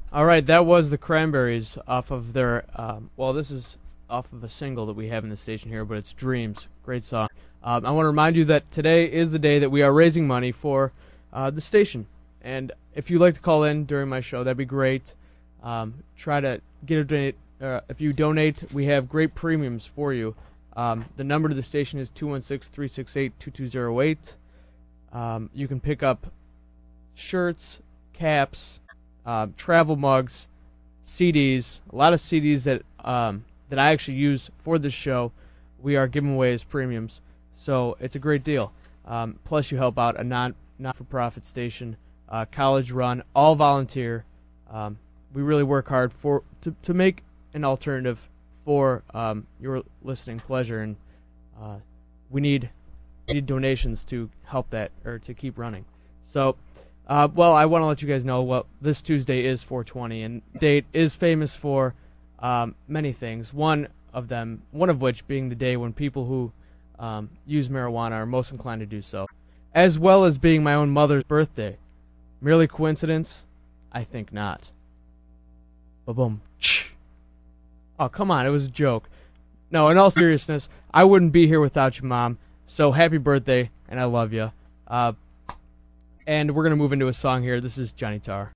All right, that was the Cranberries off of their. Well, this is off of a single that we have in the station here, but it's Dreams. Great song. I want to remind you that today is the day that we are raising money for the station. And if you'd like to call in during my show, that'd be great. Try to get a donate. If you donate, we have great premiums for you. The number to the station is 216-368-2208. You can pick up shirts, caps, travel mugs, CDs, a lot of CDs that that I actually use for this show. We are giving away as premiums, so it's a great deal. Plus, you help out a not-for-profit station, college run, all volunteer. We really work hard to make an alternative for your listening pleasure, and we need donations to help that or to keep running. So. Well, I want to let you guys know, well, this Tuesday is 420, and date is famous for many things. One of which being the day when people who use marijuana are most inclined to do so, as well as being my own mother's birthday. Merely coincidence? I think not. Ba-boom. Oh, come on, it was a joke. No, in all seriousness, I wouldn't be here without you, Mom. So happy birthday, and I love you. And we're going to move into a song here. This is Johnny Tarr.